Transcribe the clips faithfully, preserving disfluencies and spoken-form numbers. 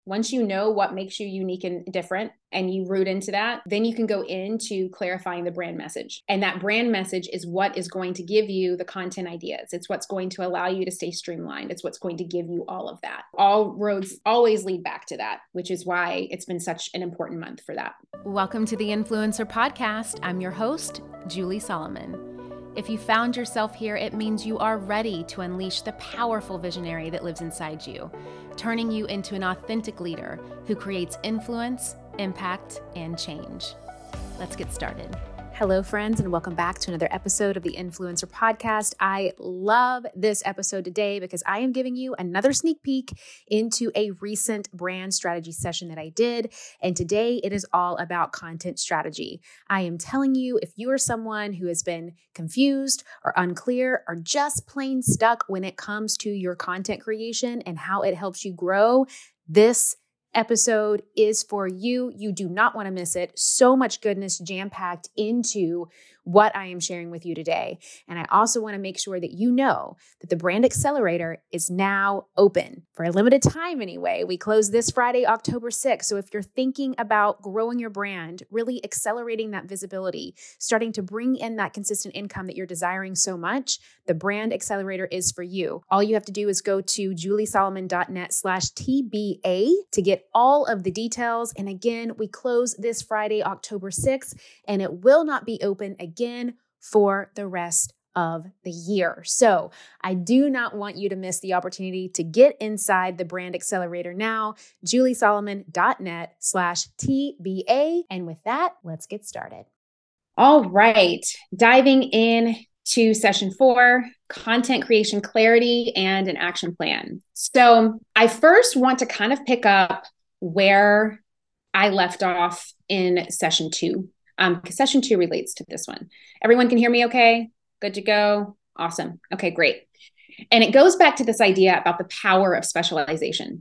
Once you know what makes you unique and different and you root into that, then you can go into clarifying the brand message. And that brand message is what is going to give you the content ideas. It's what's going to allow you to stay streamlined. It's what's going to give you all of that. All roads always lead back to that, which is why it's been such an important month for that. Welcome to the Influencer Podcast. I'm your host, Julie Solomon. If you found yourself here, it means you are ready to unleash the powerful visionary that lives inside you, turning you into an authentic leader who creates influence, impact, and change. Let's get started. Hello, friends, and welcome back to another episode of the Influencer Podcast. I love this episode today because I am giving you another sneak peek into a recent brand strategy session that I did. And today it is all about content strategy. I am telling you, if you are someone who has been confused or unclear or just plain stuck when it comes to your content creation and how it helps you grow, this episode is for you. You do not want to miss it. So much goodness jam-packed into what I am sharing with you today. And I also want to make sure that you know that the Brand Accelerator is now open for a limited time anyway. We close this Friday, October sixth. So if you're thinking about growing your brand, really accelerating that visibility, starting to bring in that consistent income that you're desiring so much, the Brand Accelerator is for you. All you have to do is go to juliesolomon.net slash TBA to get all of the details. And again, we close this Friday, October sixth, and it will not be open again for the rest of the year. So I do not want you to miss the opportunity to get inside the Brand Accelerator now, juliesolomon.net slash TBA. And with that, let's get started. All right, diving in to session four, content creation clarity and an action plan. So I first want to kind of pick up where I left off in session two, um, because session two relates to this one. Everyone can hear me okay? Good to go? Awesome. Okay, great. And it goes back to this idea about the power of specialization.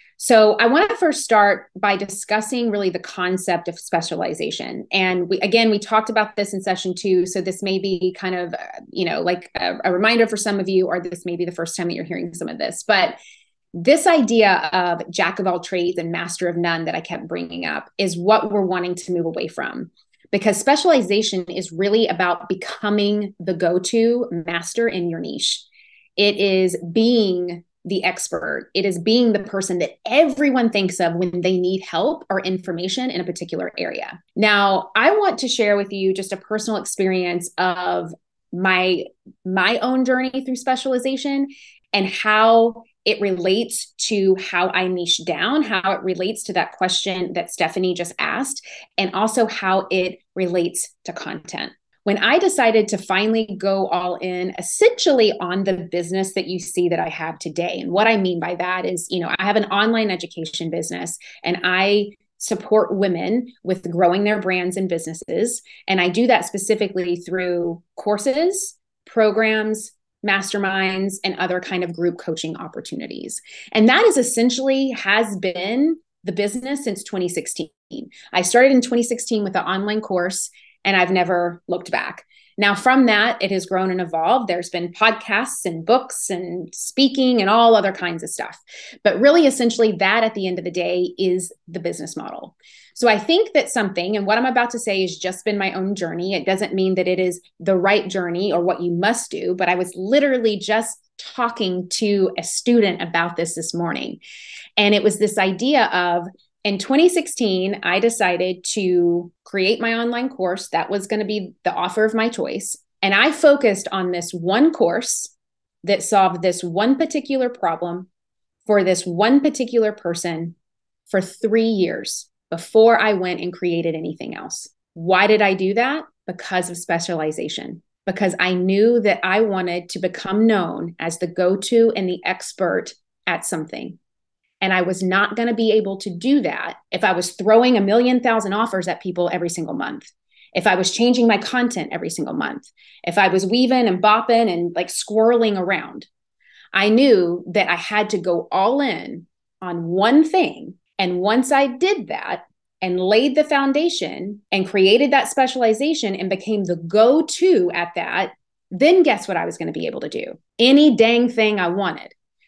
So I want to first start by discussing really the concept of specialization. And we, again, we talked about this in session two. So this may be kind of, you know, like a, a reminder for some of you, or this may be the first time that you're hearing some of this, but this idea of jack of all trades and master of none that I kept bringing up is what we're wanting to move away from, because specialization is really about becoming the go-to master in your niche. It is being the expert. It is being the person that everyone thinks of when they need help or information in a particular area. Now, I want to share with you just a personal experience of my, my own journey through specialization and how it relates to how I niche down, how it relates to that question that Stephanie just asked, and also how it relates to content. When I decided to finally go all in essentially on the business that you see that I have today, and what I mean by that is, you know, I have an online education business and I support women with growing their brands and businesses. And I do that specifically through courses, programs, masterminds, and other kind of group coaching opportunities. And that is essentially has been the business since twenty sixteen. I started in twenty sixteen with an online course, and I've never looked back. Now, from that, it has grown and evolved. There's been podcasts and books and speaking and all other kinds of stuff. But really, essentially, that at the end of the day is the business model. So I think that something, and what I'm about to say has just been my own journey. It doesn't mean that it is the right journey or what you must do, but I was literally just talking to a student about this this morning. And it was this idea of, in twenty sixteen, I decided to create my online course. That was going to be the offer of my choice. And I focused on this one course that solved this one particular problem for this one particular person for three years before I went and created anything else. Why did I do that? Because of specialization. Because I knew that I wanted to become known as the go-to and the expert at something. And I was not going to be able to do that if I was throwing a million thousand offers at people every single month. If I was changing my content every single month. If I was weaving and bopping and like squirreling around. I knew that I had to go all in on one thing. And once I did that and laid the foundation and created that specialization and became the go-to at that, then guess what I was going to be able to do? Any dang thing I wanted.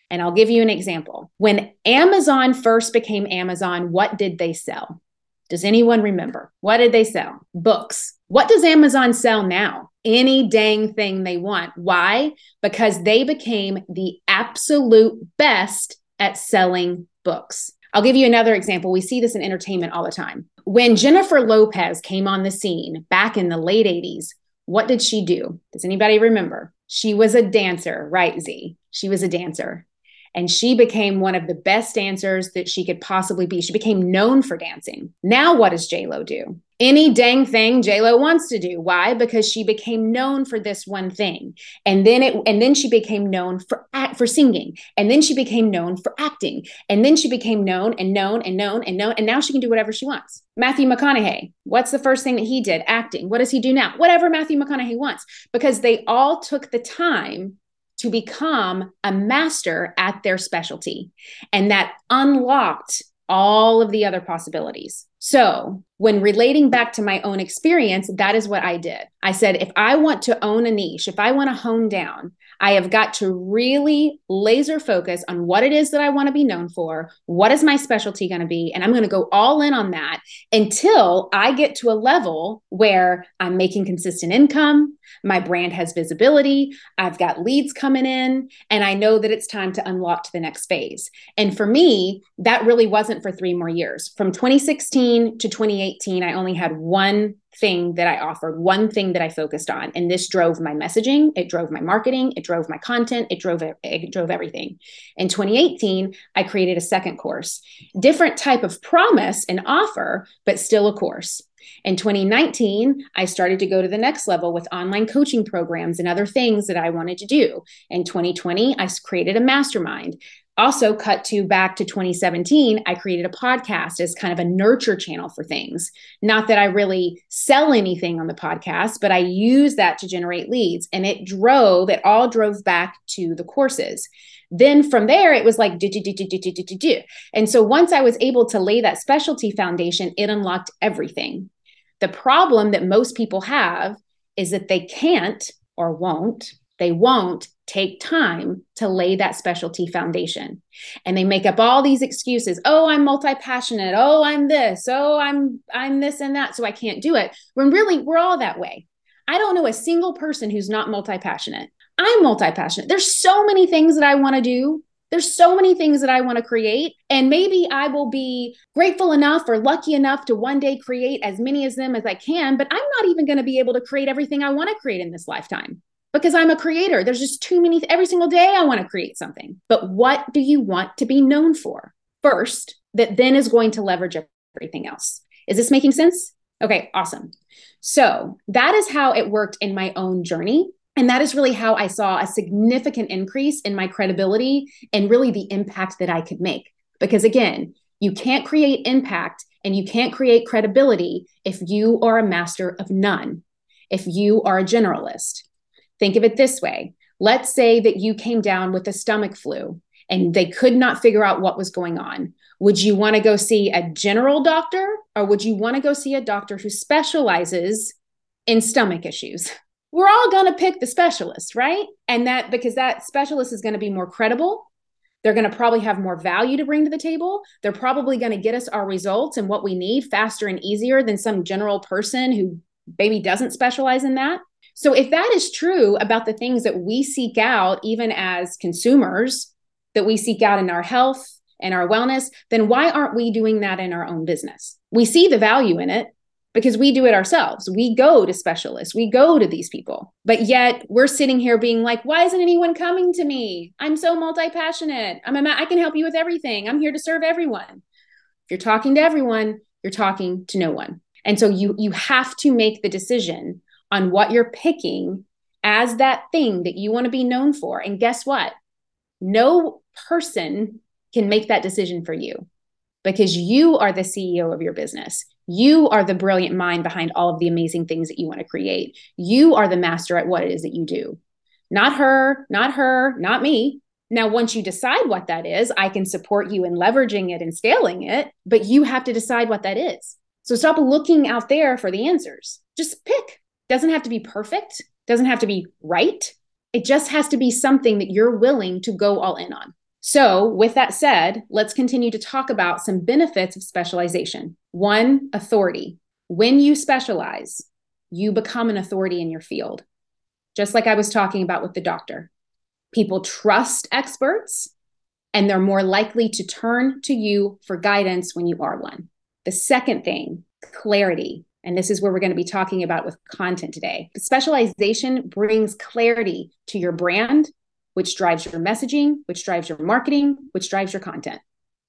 And I'll give you an example. When Amazon first became Amazon, what did they sell? Does anyone remember? What did they sell? Books. What does Amazon sell now? Any dang thing they want. Why? Because they became the absolute best at selling books. I'll give you another example. We see this in entertainment all the time. When Jennifer Lopez came on the scene back in the late eighties, what did she do? Does anybody remember? She was a dancer, right, Z? She was a dancer. And she became one of the best dancers that she could possibly be. She became known for dancing. Now what does J-Lo do? Any dang thing J-Lo wants to do. Why? Because she became known for this one thing. And then it, and then she became known for act, for singing. And then she became known for acting. And then she became known and known and known and known. And now she can do whatever she wants. Matthew McConaughey, what's the first thing that he did? Acting. What does he do now? Whatever Matthew McConaughey wants. Because they all took the time to become a master at their specialty. And that unlocked all of the other possibilities. So when relating back to my own experience, that is what I did. I said, if I want to own a niche, if I want to hone down, I have got to really laser focus on what it is that I want to be known for. What is my specialty going to be? And I'm going to go all in on that until I get to a level where I'm making consistent income. My brand has visibility. I've got leads coming in, and I know that it's time to unlock to the next phase. And for me, that really wasn't for three more years. From twenty sixteen to twenty eighteen, I only had one thing that I offered, one thing that I focused on. And this drove my messaging. It drove my marketing. It drove my content. It drove, it drove everything. In twenty eighteen, I created a second course, different type of promise and offer, but still a course. In twenty nineteen, I started to go to the next level with online coaching programs and other things that I wanted to do. In twenty twenty, I created a mastermind. Also, cut to back to twenty seventeen, I created a podcast as kind of a nurture channel for things. Not that I really sell anything on the podcast, but I use that to generate leads. And it drove, it all drove back to the courses. Then from there, it was like, do, do, do, do, do, do, do, do. And so once I was able to lay that specialty foundation, it unlocked everything. The problem that most people have is that they can't or won't, they won't take time to lay that specialty foundation. And they make up all these excuses. Oh, I'm multi-passionate. Oh, I'm this. Oh, I'm, I'm this and that. So I can't do it. When really we're all that way. I don't know a single person who's not multi-passionate. I'm multi-passionate. There's so many things that I want to do. There's so many things that I want to create. And maybe I will be grateful enough or lucky enough to one day create as many of them as I can, but I'm not even going to be able to create everything I want to create in this lifetime. Because I'm a creator. There's just too many, every single day I want to create something. But what do you want to be known for first that then is going to leverage everything else? Is this making sense? Okay, awesome. So that is how it worked in my own journey. And that is really how I saw a significant increase in my credibility and really the impact that I could make. Because again, you can't create impact and you can't create credibility if you are a master of none, if you are a generalist. Think of it this way. Let's say that you came down with a stomach flu and they could not figure out what was going on. Would you want to go see a general doctor or would you want to go see a doctor who specializes in stomach issues? We're all going to pick the specialist, right? And that because that specialist is going to be more credible. They're going to probably have more value to bring to the table. They're probably going to get us our results and what we need faster and easier than some general person who maybe doesn't specialize in that. So if that is true about the things that we seek out, even as consumers, that we seek out in our health and our wellness, then why aren't we doing that in our own business? We see the value in it because we do it ourselves. We go to specialists, we go to these people, but yet we're sitting here being like, why isn't anyone coming to me? I'm so multi-passionate. I'm a, I can help you with everything. I'm here to serve everyone. If you're talking to everyone, you're talking to no one. And so you, you have to make the decision on what you're picking as that thing that you want to be known for. And guess what? No person can make that decision for you because you are the C E O of your business. You are the brilliant mind behind all of the amazing things that you want to create. You are the master at what it is that you do. Not her, not her, not me. Now, once you decide what that is, I can support you in leveraging it and scaling it, but you have to decide what that is. So stop looking out there for the answers. Just pick. Doesn't have to be perfect, doesn't have to be right. It just has to be something that you're willing to go all in on. So with that said, let's continue to talk about some benefits of specialization. One, authority. When you specialize, you become an authority in your field. Just like I was talking about with the doctor. People trust experts, and they're more likely to turn to you for guidance when you are one. The second thing, clarity. And this is where we're going to be talking about with content today. Specialization brings clarity to your brand, which drives your messaging, which drives your marketing, which drives your content.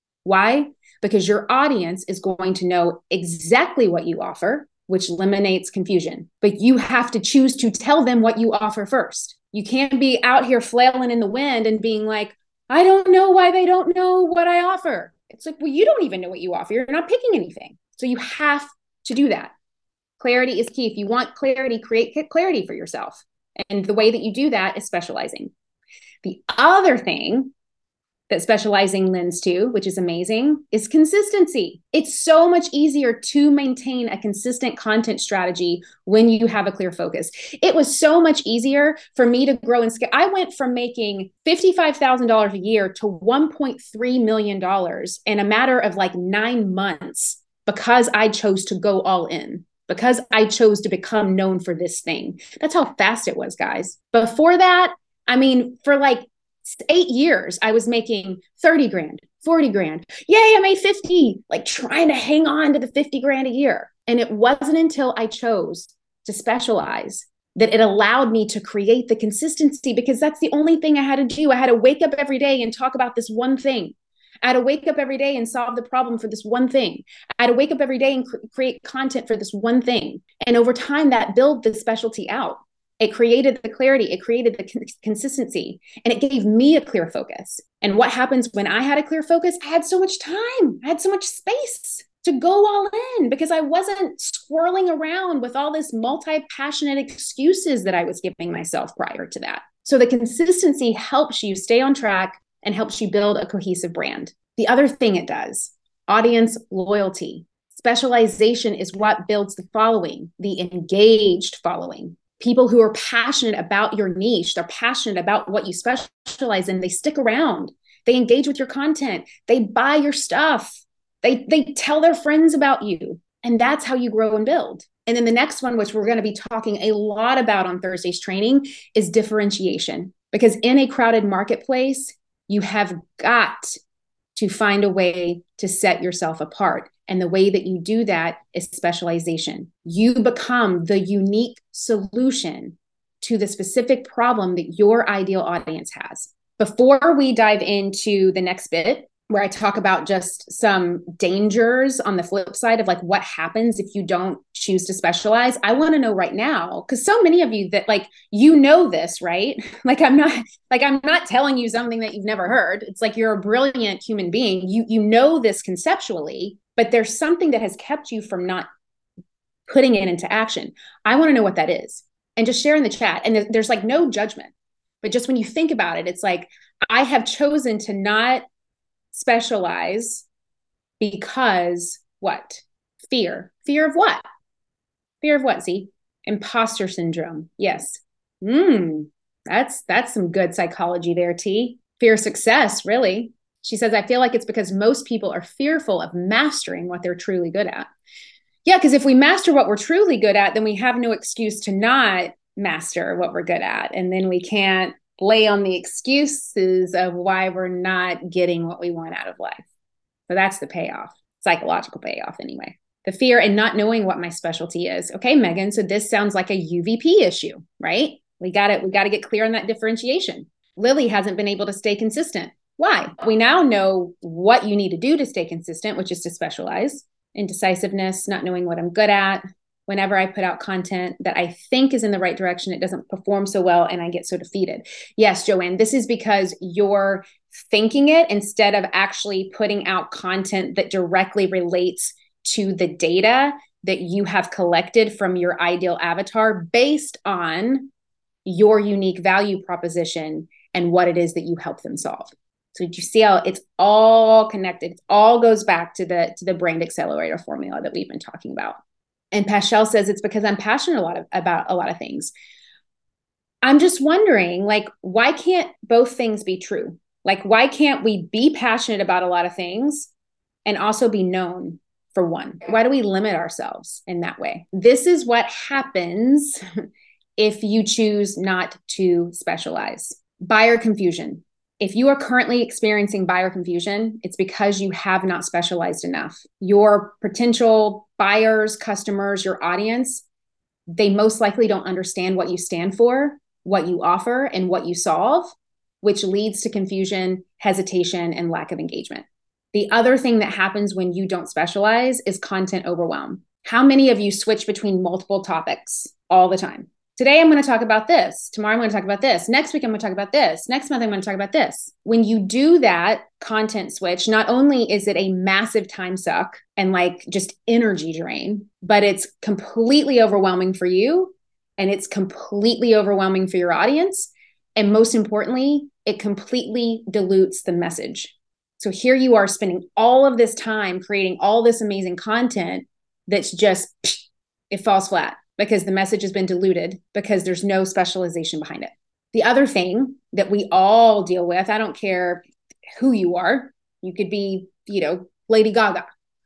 Why? Because your audience is going to know exactly what you offer, which eliminates confusion. But you have to choose to tell them what you offer first. You can't be out here flailing in the wind and being like, I don't know why they don't know what I offer. It's like, well, you don't even know what you offer. You're not picking anything. So you have to do that. Clarity is key. If you want clarity, create clarity for yourself. And the way that you do that is specializing. The other thing that specializing lends to, which is amazing, is consistency. It's so much easier to maintain a consistent content strategy when you have a clear focus. It was so much easier for me to grow and scale. I went from making fifty-five thousand dollars a year to one point three million dollars in a matter of like nine months because I chose to go all in, because I chose to become known for this thing. That's how fast it was, guys. Before that, I mean, for like eight years, I was making thirty grand, forty grand. Yay, I made fifty, like trying to hang on to the fifty grand a year. And it wasn't until I chose to specialize that it allowed me to create the consistency, because that's the only thing I had to do. I had to wake up every day and talk about this one thing. I had to wake up every day and solve the problem for this one thing. I had to wake up every day and cr- create content for this one thing. And over time, that built the specialty out. It created the clarity, it created the con- consistency, and it gave me a clear focus. And what happens when I had a clear focus? I had so much time. I had so much space to go all in because I wasn't swirling around with all this multi-passionate excuses that I was giving myself prior to that. So the consistency helps you stay on track and helps you build a cohesive brand. The other thing it does, audience loyalty. Specialization is what builds the following, the engaged following. People who are passionate about your niche, they're passionate about what you specialize in, they stick around, they engage with your content, they buy your stuff, they, they tell their friends about you. And that's how you grow and build. And then the next one, which we're going to be talking a lot about on Thursday's training, is differentiation. Because in a crowded marketplace, you have got to find a way to set yourself apart. And the way that you do that is specialization. You become the unique solution to the specific problem that your ideal audience has. Before we dive into the next bit, where I talk about just some dangers on the flip side of like what happens if you don't choose to specialize, I want to know right now, because so many of you that like, you know this, right? Like I'm not like I'm not telling you something that you've never heard. It's like you're a brilliant human being. You you know this conceptually, but there's something that has kept you from not putting it into action. I want to know what that is. And just share in the chat. And there's like no judgment. But just when you think about it, it's like I have chosen to not specialize because what? Fear. Fear of what? Fear of what, Z? Imposter syndrome. Yes. Mm, that's that's some good psychology there, T. Fear of success, really. She says, I feel like it's because most people are fearful of mastering what they're truly good at. Yeah, because if we master what we're truly good at, then we have no excuse to not master what we're good at. And then we can't lay on the excuses of why we're not getting what we want out of life. So that's the payoff, psychological payoff anyway. The fear and not knowing what my specialty is. Okay, Megan, so this sounds like a U V P issue, right? We got it. We got to get clear on that differentiation. Lily hasn't been able to stay consistent. Why? We now know what you need to do to stay consistent, which is to specialize. Indecisiveness, not knowing what I'm good at. Whenever I put out content that I think is in the right direction, it doesn't perform so well and I get so defeated. Yes, Joanne, this is because you're thinking it instead of actually putting out content that directly relates to the data that you have collected from your ideal avatar based on your unique value proposition and what it is that you help them solve. So did you see how it's all connected? It all goes back to the, to the brand accelerator formula that we've been talking about. And Paschal says it's because I'm passionate a lot of, about a lot of things. I'm just wondering, like, why can't both things be true? Like, why can't we be passionate about a lot of things and also be known for one? Why do we limit ourselves in that way? This is what happens if you choose not to specialize. Buyer confusion. If you are currently experiencing buyer confusion, it's because you have not specialized enough. Your potential buyers, customers, your audience, they most likely don't understand what you stand for, what you offer, and what you solve, which leads to confusion, hesitation, and lack of engagement. The other thing that happens when you don't specialize is content overwhelm. How many of you switch between multiple topics all the time? Today, I'm going to talk about this. Tomorrow, I'm going to talk about this. Next week, I'm going to talk about this. Next month, I'm going to talk about this. When you do that content switch, not only is it a massive time suck and like just energy drain, but it's completely overwhelming for you and it's completely overwhelming for your audience. And most importantly, it completely dilutes the message. So here you are spending all of this time creating all this amazing content that's just, it falls flat because the message has been diluted because there's no specialization behind it. The other thing that we all deal with, I don't care who you are, you could be, you know, Lady Gaga,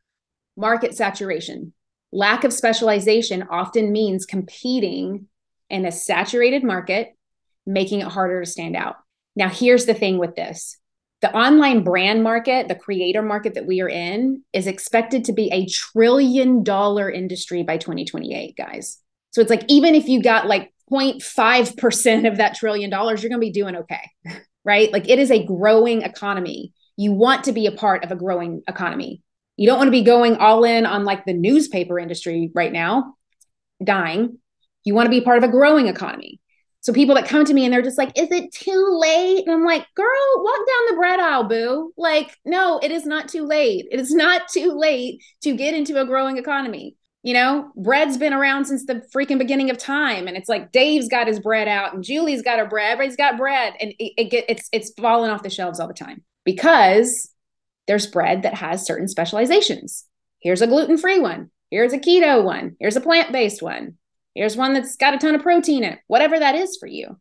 market saturation. Lack of specialization often means competing in a saturated market, making it harder to stand out. Now, here's the thing with this. The online brand market, the creator market that we are in, is expected to be a trillion dollar industry by twenty twenty-eight, guys. So it's like, even if you got like zero point five percent of that trillion dollars, you're going to be doing okay, right? Like, it is a growing economy. You want to be a part of a growing economy. You don't want to be going all in on like the newspaper industry right now, dying. You want to be part of a growing economy. So people that come to me and they're just like, is it too late? And I'm like, girl, walk down the bread aisle, boo. Like, no, it is not too late. It is not too late to get into a growing economy. You know, bread's been around since the freaking beginning of time. And it's like, Dave's got his bread out and Julie's got her bread. Everybody's got bread. And it, it get, it's, it's falling off the shelves all the time because there's bread that has certain specializations. Here's a gluten-free one. Here's a keto one. Here's a plant-based one. Here's one that's got a ton of protein in it, whatever that is for you.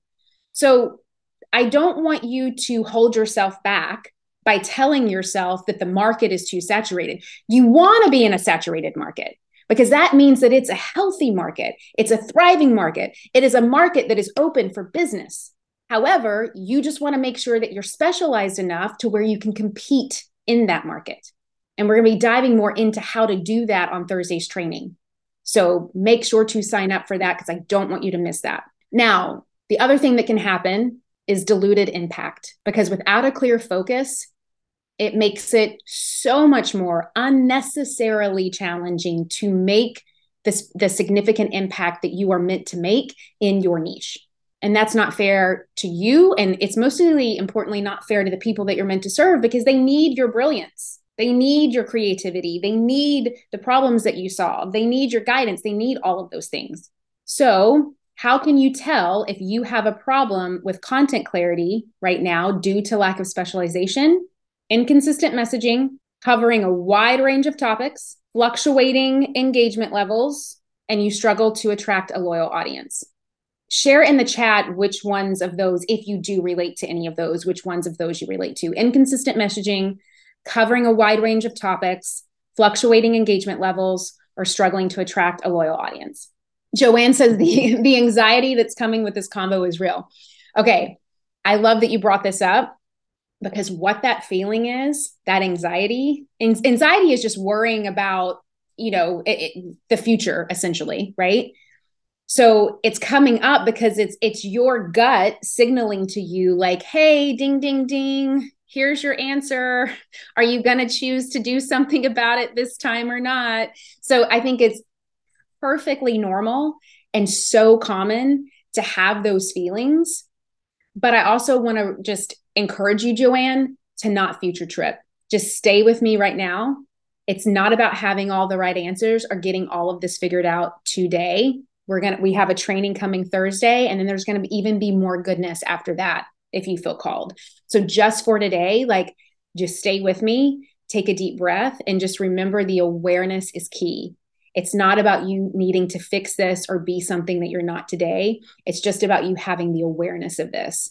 So I don't want you to hold yourself back by telling yourself that the market is too saturated. You want to be in a saturated market because that means that it's a healthy market. It's a thriving market. It is a market that is open for business. However, you just want to make sure that you're specialized enough to where you can compete in that market. And we're going to be diving more into how to do that on Thursday's training. So make sure to sign up for that because I don't want you to miss that. Now, the other thing that can happen is diluted impact, because without a clear focus, it makes it so much more unnecessarily challenging to make this, the significant impact that you are meant to make in your niche. And that's not fair to you. And it's mostly importantly not fair to the people that you're meant to serve because they need your brilliance. They need your creativity. They need the problems that you solve. They need your guidance. They need all of those things. So how can you tell if you have a problem with content clarity right now due to lack of specialization, inconsistent messaging, covering a wide range of topics, fluctuating engagement levels, and you struggle to attract a loyal audience? Share in the chat which ones of those, if you do relate to any of those, which ones of those you relate to. Inconsistent messaging, covering a wide range of topics, fluctuating engagement levels, or struggling to attract a loyal audience. Joanne says the, the anxiety that's coming with this combo is real. Okay, I love that you brought this up because what that feeling is, that anxiety, anxiety is just worrying about, you know, it, it, the future essentially, right? So it's coming up because it's it's your gut signaling to you like, hey, ding, ding, ding. Here's your answer. Are you going to choose to do something about it this time or not? So I think it's perfectly normal and so common to have those feelings. But I also want to just encourage you, Joanne, to not future trip. Just stay with me right now. It's not about having all the right answers or getting all of this figured out today. We're going to, we have a training coming Thursday, and then there's going to even be more goodness after that if you feel called. So just for today, like, just stay with me, take a deep breath, and just remember the awareness is key. It's not about you needing to fix this or be something that you're not today. It's just about you having the awareness of this.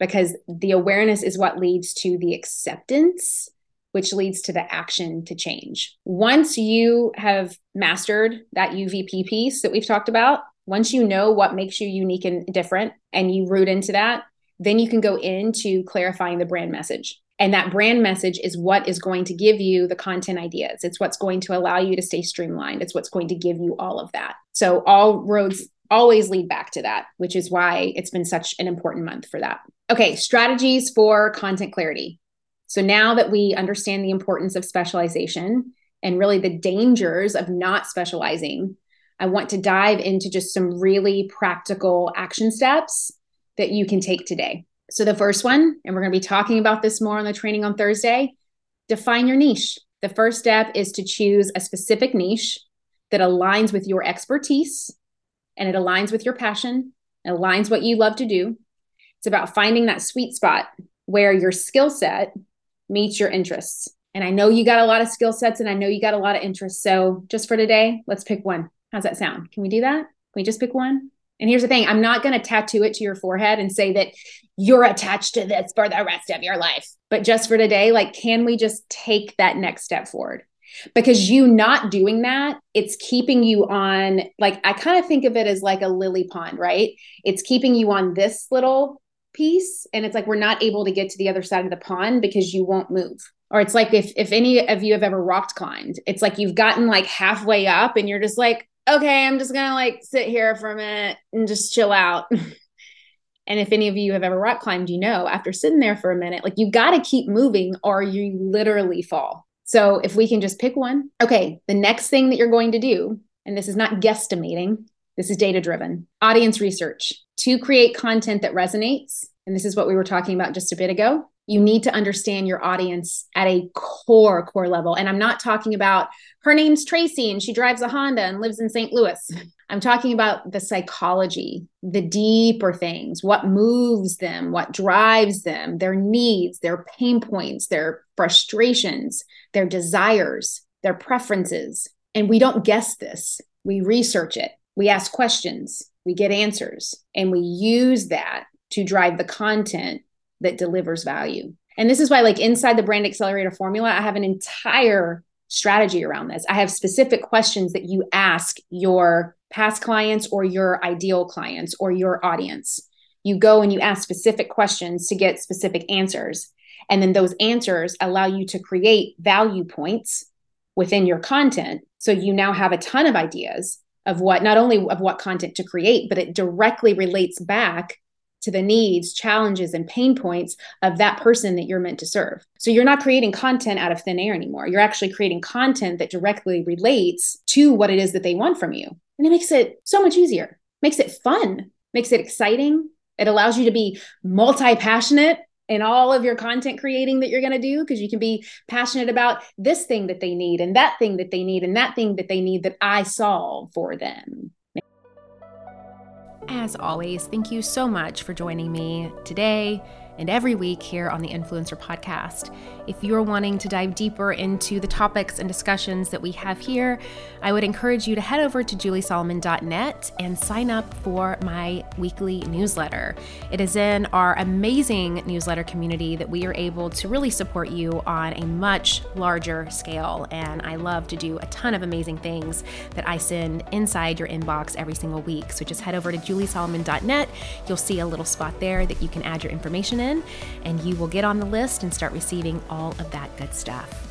because the awareness is what leads to the acceptance, which leads to the action to change. Once you have mastered that U V P piece that we've talked about, once you know what makes you unique and different and you root into that, then you can go into clarifying the brand message. And that brand message is what is going to give you the content ideas. It's what's going to allow you to stay streamlined. It's what's going to give you all of that. So all roads always lead back to that, which is why it's been such an important month for that. Okay, strategies for content clarity. So now that we understand the importance of specialization and really the dangers of not specializing, I want to dive into just some really practical action steps that you can take today. So the first one, and we're going to be talking about this more on the training on Thursday, define your niche. The first step is to choose a specific niche that aligns with your expertise and it aligns with your passion, it aligns what you love to do. It's about finding that sweet spot where your skill set meets your interests. And I know you got a lot of skill sets and I know you got a lot of interests. So just for today, let's pick one. How's that sound? Can we do that? Can we just pick one? And here's the thing, I'm not going to tattoo it to your forehead and say that you're attached to this for the rest of your life. But just for today, like, can we just take that next step forward? Because you not doing that, it's keeping you on, like, I kind of think of it as like a lily pond, right? It's keeping you on this little piece. And it's like, we're not able to get to the other side of the pond because you won't move. Or it's like, if, if any of you have ever rock climbed, it's like you've gotten like halfway up and you're just like, okay, I'm just going to like sit here for a minute and just chill out. And if any of you have ever rock climbed, you know, after sitting there for a minute, like you got to keep moving or you literally fall. So if we can just pick one. Okay, the next thing that you're going to do, and this is not guesstimating, this is data-driven, audience research. To create content that resonates, and this is what we were talking about just a bit ago, you need to understand your audience at a core, core level. And I'm not talking about her name's Tracy and she drives a Honda and lives in Saint Louis. I'm talking about the psychology, the deeper things, what moves them, what drives them, their needs, their pain points, their frustrations, their desires, their preferences. And we don't guess this. We research it. We ask questions. We get answers. And we use that to drive the content that delivers value. And this is why, like, inside the Brand Accelerator formula, I have an entire strategy around this. I have specific questions that you ask your past clients or your ideal clients or your audience. You go and you ask specific questions to get specific answers. And then those answers allow you to create value points within your content. So you now have a ton of ideas of what, not only of what content to create, but it directly relates back to the needs, challenges, and pain points of that person that you're meant to serve. So you're not creating content out of thin air anymore. You're actually creating content that directly relates to what it is that they want from you. And it makes it so much easier, makes it fun, makes it exciting. It allows you to be multi-passionate in all of your content creating that you're going to do, because you can be passionate about this thing that they need and that thing that they need and that thing that they need that I solve for them. As always, thank you so much for joining me today and every week here on the Influencer Podcast. If you're wanting to dive deeper into the topics and discussions that we have here, I would encourage you to head over to julie solomon dot net and sign up for my weekly newsletter. It is in our amazing newsletter community that we are able to really support you on a much larger scale. And I love to do a ton of amazing things that I send inside your inbox every single week. So just head over to julie solomon dot net. You'll see a little spot there that you can add your information in, and you will get on the list and start receiving all of that good stuff.